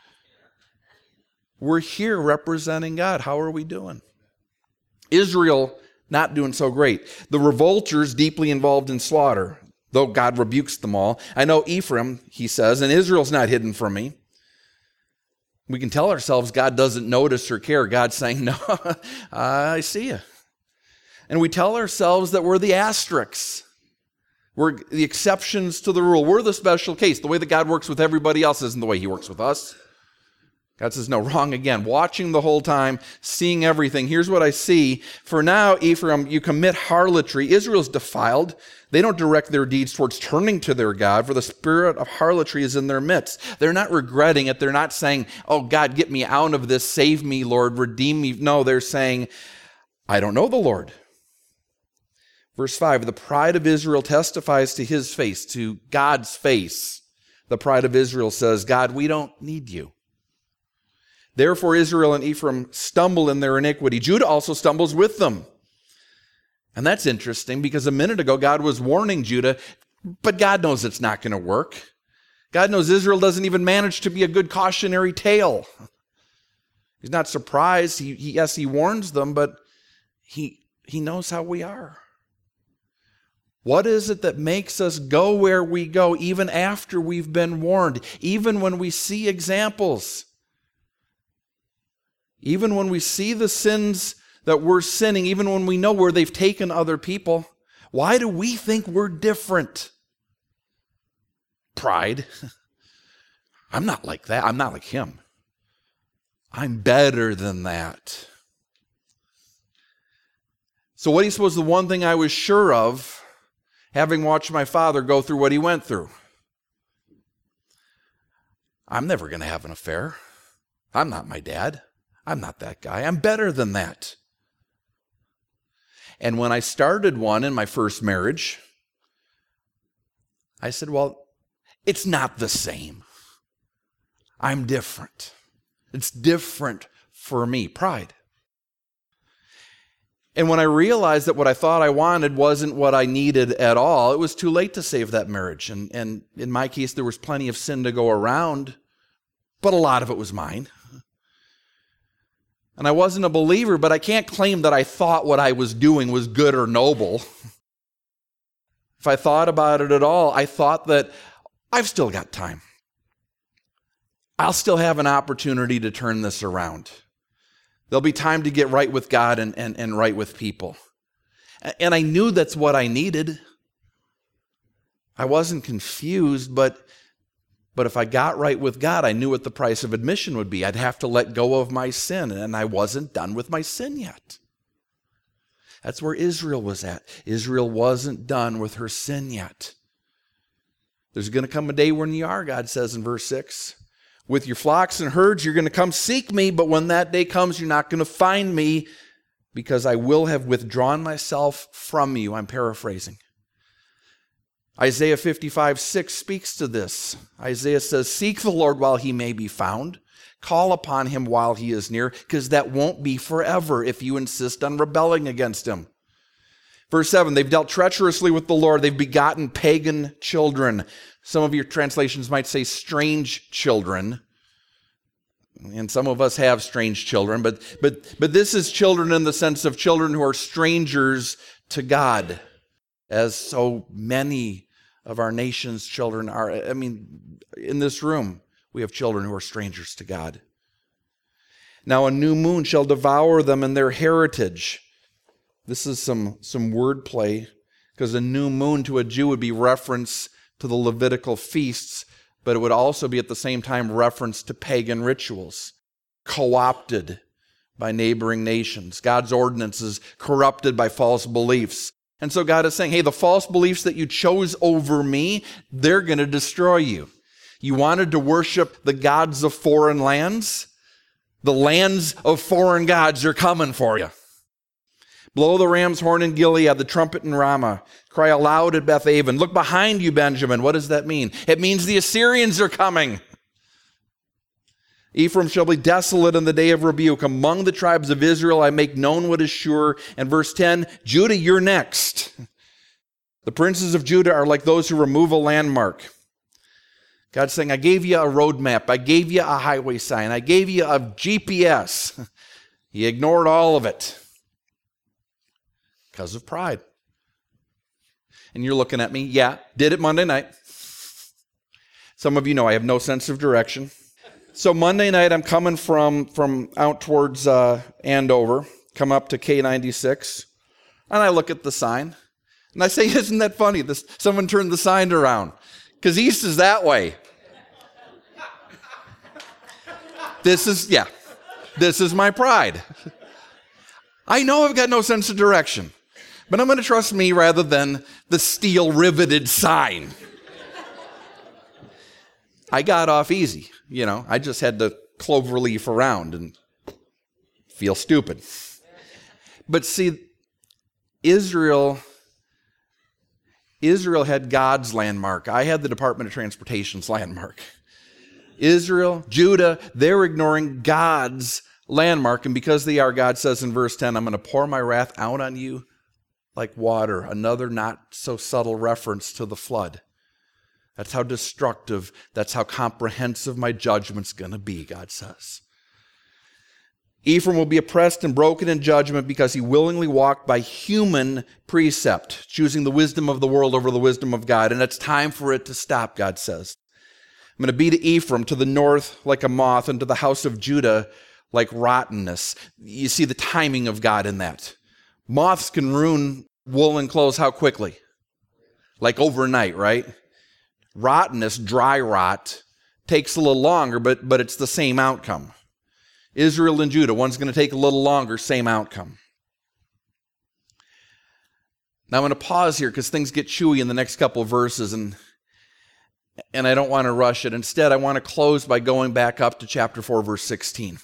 We're here representing God. How are we doing? Israel, not doing so great. The revolters deeply involved in slaughter, though God rebukes them all. I know Ephraim, he says, and Israel's not hidden from me. We can tell ourselves God doesn't notice or care. God's saying, no, I see you. And we tell ourselves that we're the asterisks. We're the exceptions to the rule. We're the special case. The way that God works with everybody else isn't the way he works with us. God says, no, wrong again. Watching the whole time, seeing everything. Here's what I see. For now, Ephraim, you commit harlotry. Israel's defiled. They don't direct their deeds towards turning to their God, for the spirit of harlotry is in their midst. They're not regretting it. They're not saying, oh, God, get me out of this. Save me, Lord. Redeem me. No, they're saying, I don't know the Lord. Verse five, the pride of Israel testifies to his face, to God's face. The pride of Israel says, God, we don't need you. Therefore Israel and Ephraim stumble in their iniquity. Judah also stumbles with them. And that's interesting because a minute ago God was warning Judah, but God knows it's not going to work. God knows Israel doesn't even manage to be a good cautionary tale. He's not surprised. He, he, yes, he warns them, but he, he knows how we are. What is it that makes us go where we go even after we've been warned, even when we see examples? Even when we see the sins that we're sinning, even when we know where they've taken other people, why do we think we're different? Pride. I'm not like that. I'm not like him. I'm better than that. So what do you suppose the one thing I was sure of, having watched my father go through what he went through? I'm never going to have an affair. I'm not my dad. I'm not that guy. I'm better than that. And when I started one in my first marriage, I said, well, it's not the same. I'm different. It's different for me. Pride. And when I realized that what I thought I wanted wasn't what I needed at all, it was too late to save that marriage. And, and in my case, there was plenty of sin to go around, but a lot of it was mine. And I wasn't a believer, but I can't claim that I thought what I was doing was good or noble. If I thought about it at all, I thought that I've still got time. I'll still have an opportunity to turn this around. There'll be time to get right with God and, and, and right with people. And I knew that's what I needed. I wasn't confused, but, but if I got right with God, I knew what the price of admission would be. I'd have to let go of my sin, and I wasn't done with my sin yet. That's where Israel was at. Israel wasn't done with her sin yet. There's going to come a day when you are, God says in verse six. With your flocks and herds, you're going to come seek me, but when that day comes, you're not going to find me because I will have withdrawn myself from you. I'm paraphrasing. Isaiah fifty-five six speaks to this. Isaiah says, seek the Lord while he may be found. Call upon him while he is near, because that won't be forever if you insist on rebelling against him. Verse seven, they've dealt treacherously with the Lord. They've begotten pagan children. Some of your translations might say strange children. And some of us have strange children, but, but, but this is children in the sense of children who are strangers to God, as so many of our nation's children are. I mean, in this room, we have children who are strangers to God. Now a new moon shall devour them and their heritage. This is some, some wordplay, because a new moon to a Jew would be reference to the Levitical feasts, but it would also be at the same time reference to pagan rituals, co-opted by neighboring nations. God's ordinances corrupted by false beliefs. And so God is saying, hey, the false beliefs that you chose over me, they're going to destroy you. You wanted to worship the gods of foreign lands? The lands of foreign gods are coming for you. Blow the ram's horn in Gilead, the trumpet in Ramah. Cry aloud at Bethaven. Look behind you, Benjamin. What does that mean? It means the Assyrians are coming. Ephraim shall be desolate in the day of rebuke. Among the tribes of Israel I make known what is sure. And verse ten, Judah, you're next. The princes of Judah are like those who remove a landmark. God's saying, I gave you a roadmap. I gave you a highway sign. I gave you a G P S. He ignored all of it. Because of pride. And you're looking at me, yeah, did it Monday night. Some of you know I have no sense of direction. So Monday night I'm coming from, from out towards uh, Andover, come up to K ninety-six, and I look at the sign, and I say, isn't that funny? This, someone turned the sign around, because east is that way. This is, yeah, this is my pride. I know I've got no sense of direction. But I'm going to trust me rather than the steel riveted sign. I got off easy, you know. I just had to cloverleaf around and feel stupid. But see, Israel Israel had God's landmark. I had the Department of Transportation's landmark. Israel, Judah, they're ignoring God's landmark. And because they are, God says in verse ten, I'm going to pour my wrath out on you like water. Another not so subtle reference to the flood. That's how destructive, that's how comprehensive my judgment's going to be, God says. Ephraim will be oppressed and broken in judgment because he willingly walked by human precept, choosing the wisdom of the world over the wisdom of God. And it's time for it to stop, God says. I'm going to be to Ephraim, to the north like a moth, and to the house of Judah like rottenness. You see the timing of God in that. Moths can ruin woolen clothes how quickly? Like overnight, right? Rottenness, dry rot, takes a little longer, but, but it's the same outcome. Israel and Judah, one's going to take a little longer, same outcome. Now I'm going to pause here because things get chewy in the next couple of verses, and, and I don't want to rush it. Instead, I want to close by going back up to chapter four, verse sixteen.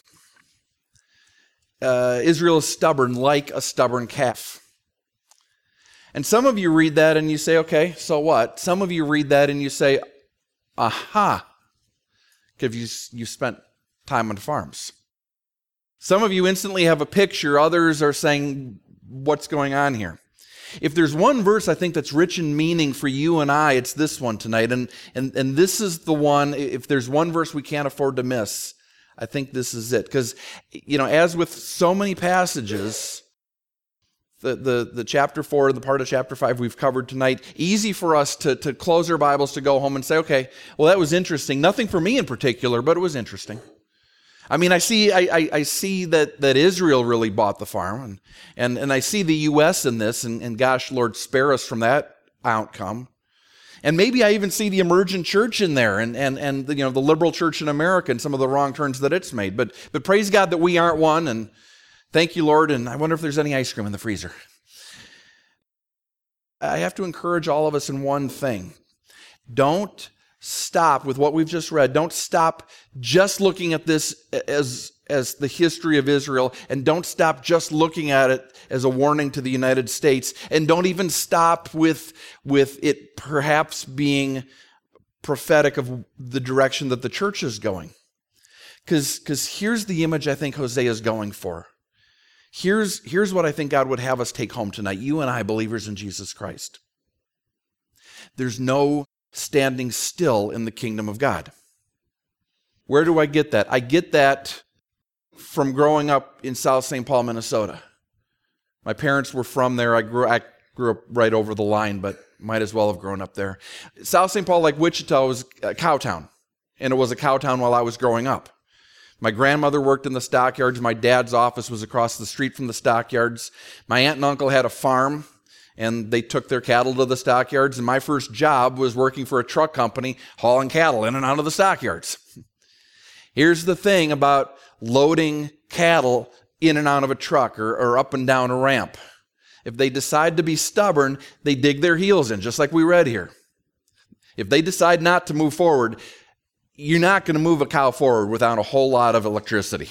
Uh, Israel is stubborn like a stubborn calf. And some of you read that and you say, okay, so what? Some of you read that and you say, aha, because you, you spent time on farms. Some of you instantly have a picture. Others are saying, what's going on here? If there's one verse I think that's rich in meaning for you and I, it's this one tonight. And, and, and this is the one, if there's one verse we can't afford to miss, I think this is it. Because, you know, as with so many passages, the, the, the chapter four and the part of chapter five we've covered tonight, easy for us to, to close our Bibles, to go home and say, okay, well, that was interesting. Nothing for me in particular, but it was interesting. I mean, I see I, I, I see that, that Israel really bought the farm, and, and, and I see the U S in this, and, and gosh, Lord, spare us from that outcome. And maybe I even see the emergent church in there, and, and, and the, you know, the liberal church in America and some of the wrong turns that it's made. But, but praise God that we aren't one, and thank you, Lord, and I wonder if there's any ice cream in the freezer. I have to encourage all of us in one thing. Don't stop with what we've just read. Don't stop just looking at this as, as the history of Israel, and don't stop just looking at it as a warning to the United States, and don't even stop with, with it perhaps being prophetic of the direction that the church is going. Because because here's the image I think Hosea is going for. Here's, here's what I think God would have us take home tonight, you and I, believers in Jesus Christ. There's no standing still in the kingdom of God. Where do I get that? I get that from growing up in South Saint Paul, Minnesota. My parents were from there. I grew, I grew up right over the line, but might as well have grown up there. South Saint Paul, like Wichita, was a cow town, and it was a cow town while I was growing up. My grandmother worked in the stockyards. My dad's office was across the street from the stockyards. My aunt and uncle had a farm, and they took their cattle to the stockyards, and my first job was working for a truck company hauling cattle in and out of the stockyards. Here's the thing about loading cattle in and out of a truck or, or up and down a ramp. If they decide to be stubborn, they dig their heels in, just like we read here. If they decide not to move forward, you're not going to move a cow forward without a whole lot of electricity.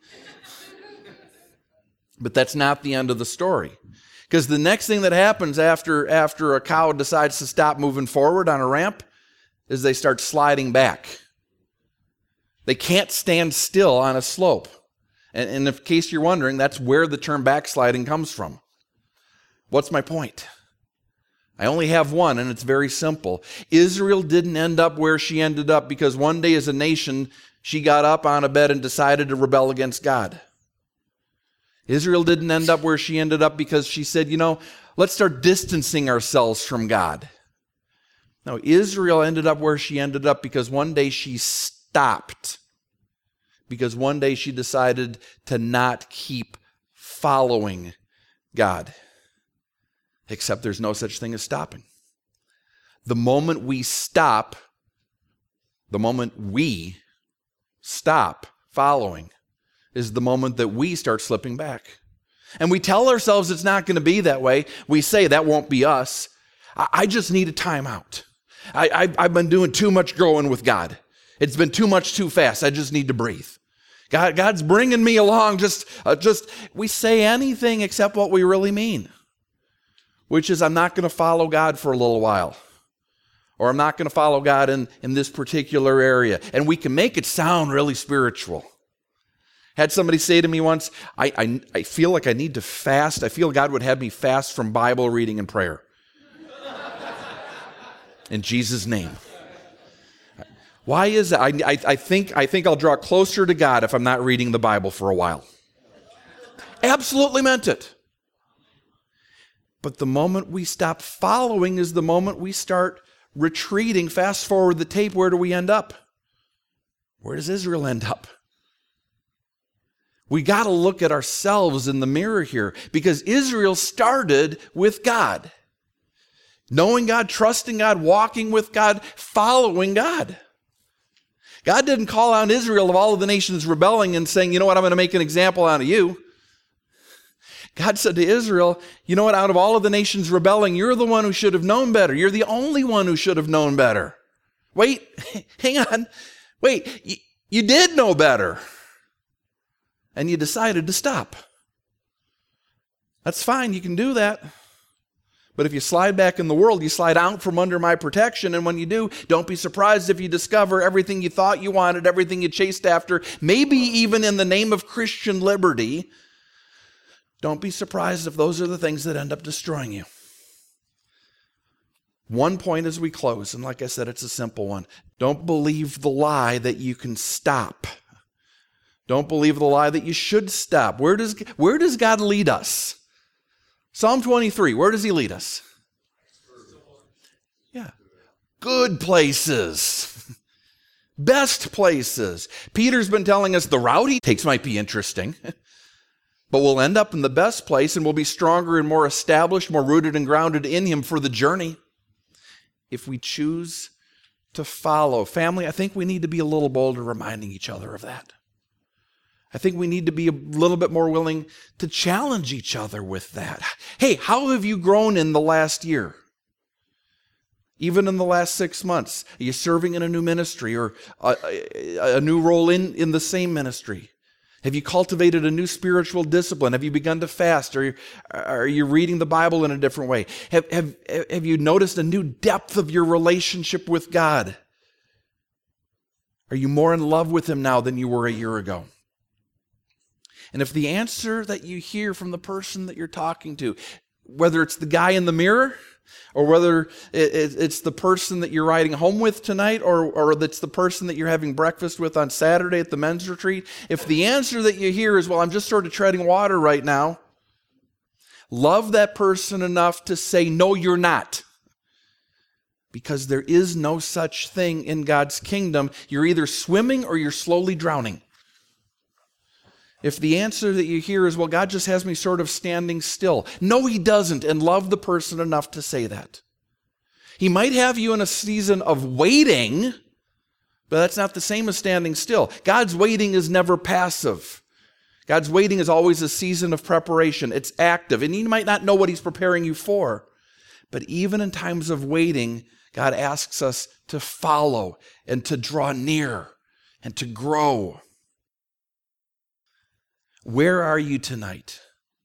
But that's not the end of the story. Because the next thing that happens after, after a cow decides to stop moving forward on a ramp is they start sliding back. They can't stand still on a slope. And, and in case you're wondering, that's where the term backsliding comes from. What's my point? I only have one, and it's very simple. Israel didn't end up where she ended up because one day as a nation, she got up on a bed and decided to rebel against God. Israel didn't end up where she ended up because she said, you know, let's start distancing ourselves from God. No, Israel ended up where she ended up because one day she stopped. Because one day she decided to not keep following God. Except there's no such thing as stopping. The moment we stop, the moment we stop following, is the moment that we start slipping back. And we tell ourselves it's not going to be that way. We say that won't be us. I, I just need a timeout. I, I, I've been doing too much growing with God. It's been too much too fast. I just need to breathe. God, God's bringing me along. Just, uh, just we say anything except what we really mean. which is I'm not going to follow God for a little while. Or I'm not going to follow God in, in this particular area. And we can make it sound really spiritual. Had somebody say to me once, I, I, I feel like I need to fast. I feel God would have me fast from Bible reading and prayer. In Jesus' name. Why is that? I, I, I, think, I think I'll draw closer to God if I'm not reading the Bible for a while. Absolutely meant it. But the moment we stop following is the moment we start retreating. Fast forward the tape, where do we end up? Where does Israel end up? We got to look at ourselves in the mirror here, because Israel started with God. Knowing God, trusting God, walking with God, following God. God didn't call out Israel of all of the nations rebelling and saying, you know what, I'm going to make an example out of you. God said to Israel, you know what, out of all of the nations rebelling, you're the one who should have known better. You're the only one who should have known better. Wait, hang on. Wait, you, you did know better. And you decided to stop. That's fine, you can do that. But if you slide back in the world, you slide out from under my protection. And when you do, don't be surprised if you discover everything you thought you wanted, everything you chased after, maybe even in the name of Christian liberty. Don't be surprised if those are the things that end up destroying you. One point as we close, and like I said, it's a simple one. Don't believe the lie that you can stop. Don't believe the lie that you should stop. Where does, where does God lead us? Psalm twenty-three, where does he lead us? Yeah. Good places. Best places. Peter's been telling us the route he takes might be interesting. But we'll end up in the best place, and we'll be stronger and more established, more rooted and grounded in him for the journey. If we choose to follow. Family, I think we need to be a little bolder reminding each other of that. I think we need to be a little bit more willing to challenge each other with that. Hey, how have you grown in the last year? Even in the last six months? Are you serving in a new ministry or a, a, a new role in, in the same ministry? Have you cultivated a new spiritual discipline? Have you begun to fast? Or are you reading the Bible in a different way? Have, have, have you noticed a new depth of your relationship with God? Are you more in love with him now than you were a year ago? And if the answer that you hear from the person that you're talking to, whether it's the guy in the mirror, or whether it's the person that you're riding home with tonight, or, or it's the person that you're having breakfast with on Saturday at the men's retreat, if the answer that you hear is, well, I'm just sort of treading water right now, love that person enough to say, no, you're not. Because there is no such thing in God's kingdom. You're either swimming or you're slowly drowning. If the answer that you hear is, well, God just has me sort of standing still. No, he doesn't, and love the person enough to say that. He might have you in a season of waiting, but that's not the same as standing still. God's waiting is never passive. God's waiting is always a season of preparation. It's active, and you might not know what he's preparing you for. But even in times of waiting, God asks us to follow and to draw near and to grow. Where are you tonight?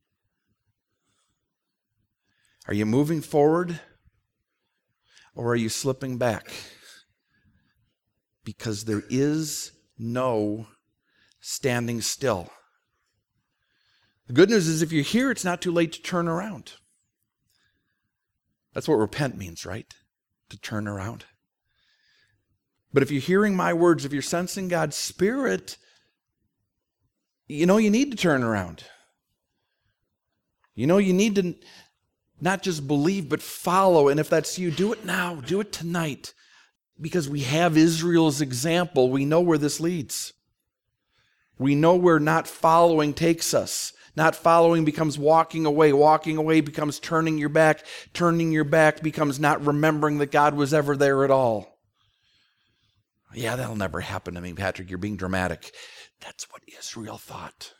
Are you moving forward or are you slipping back? Because there is no standing still. The good news is if you're here, it's not too late to turn around. That's what repent means, right? To turn around. But if you're hearing my words, if you're sensing God's Spirit, you know you need to turn around. You know you need to not just believe, but follow. And if that's you, do it now. Do it tonight. Because we have Israel's example. We know where this leads. We know where not following takes us. Not following becomes walking away. Walking away becomes turning your back. Turning your back becomes not remembering that God was ever there at all. Yeah, that'll never happen to me, Patrick. You're being dramatic. That's what Israel thought.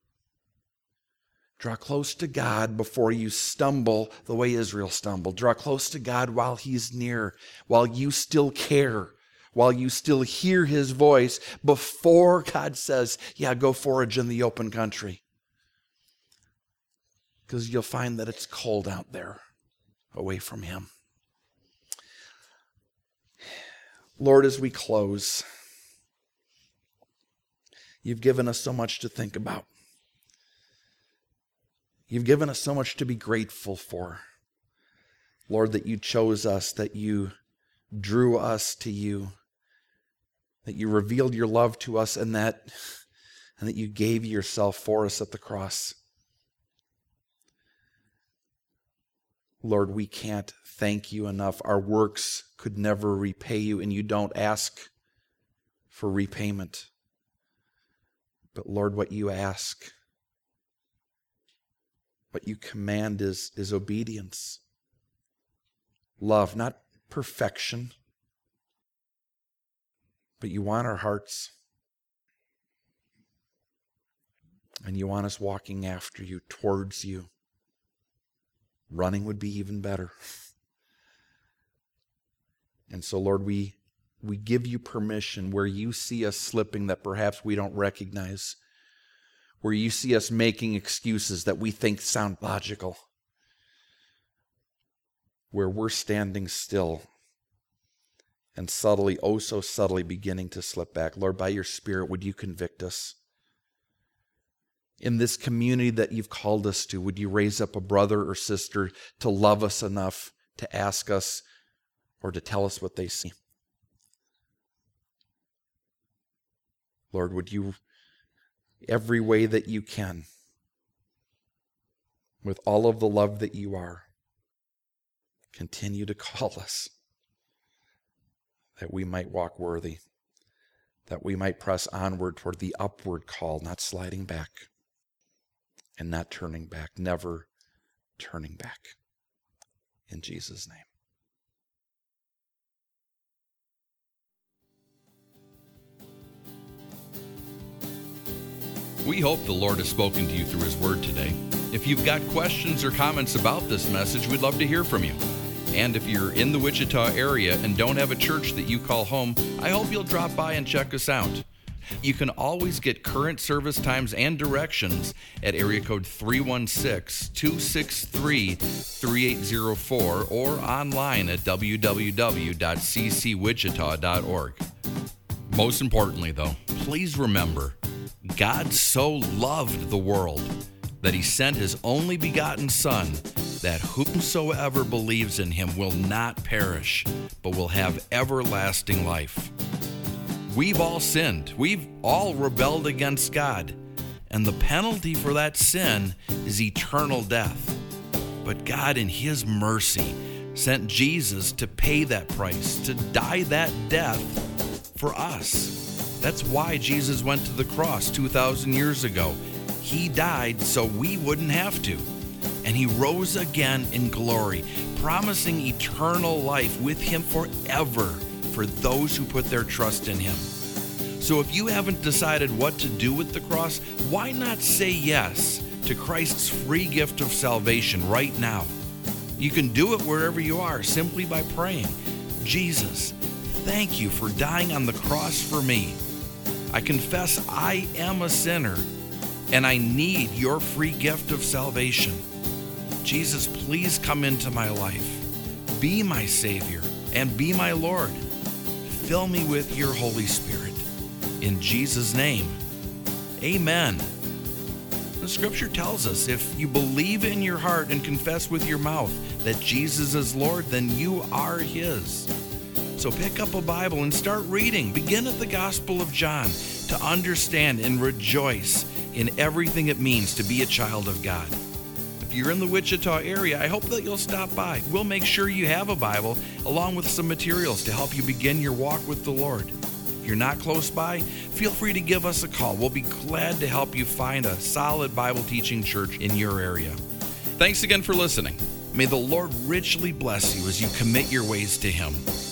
Draw close to God before you stumble the way Israel stumbled. Draw close to God while he's near, while you still care, while you still hear his voice before God says, yeah, go forage in the open country. Because you'll find that it's cold out there. away from him. Lord, as we close, you've given us so much to think about. You've given us so much to be grateful for. Lord, that you chose us, that you drew us to you, that you revealed your love to us, and that, and that you gave yourself for us at the cross. Lord, we can't thank you enough. Our works could never repay you, and you don't ask for repayment. But Lord, what you ask, what you command is, is obedience. Love, not perfection, but you want our hearts. And you want us walking after you, towards you. Running would be even better. And so, Lord, we, we give you permission where you see us slipping that perhaps we don't recognize, where you see us making excuses that we think sound logical, where we're standing still and subtly, oh so subtly, beginning to slip back. Lord, by your Spirit, would you convict us? In this community that you've called us to, would you raise up a brother or sister to love us enough to ask us or to tell us what they see? Lord, would you, every way that you can, with all of the love that you are, continue to call us, that we might walk worthy, that we might press onward toward the upward call, not sliding back. And not turning back, never turning back. In Jesus' name.
We hope the Lord has spoken to you through his word today. If you've got questions or comments about this message, we'd love to hear from you. And if you're in the Wichita area and don't have a church that you call home, I hope you'll drop by and check us out. You can always get current service times and directions at area code three one six, two six three, three eight zero four or online at w w w dot c c wichita dot org. Most importantly, though, please remember, God so loved the world that he sent his only begotten Son, that whomsoever believes in him will not perish, but will have everlasting life. We've all sinned. We've all rebelled against God. And the penalty for that sin is eternal death. But God, in his mercy, sent Jesus to pay that price, to die that death for us. That's why Jesus went to the cross two thousand years ago. He died so we wouldn't have to. And he rose again in glory, promising eternal life with him forever for those who put their trust in him. So if you haven't decided what to do with the cross, why not say yes to Christ's free gift of salvation right now? You can do it wherever you are simply by praying, Jesus, thank you for dying on the cross for me. I confess I am a sinner and I need your free gift of salvation. Jesus, please come into my life. Be my Savior and be my Lord. Fill me with your Holy Spirit. In Jesus' name, amen. The scripture tells us if you believe in your heart and confess with your mouth that Jesus is Lord, then you are his. So pick up a Bible and start reading. Begin at the Gospel of John to understand and rejoice in everything it means to be a child of God. If you're in the Wichita area, I hope that you'll stop by. We'll make sure you have a Bible along with some materials to help you begin your walk with the Lord. If you're not close by, feel free to give us a call. We'll be glad to help you find a solid Bible teaching church in your area. Thanks again for listening. May the Lord richly bless you as you commit your ways to him.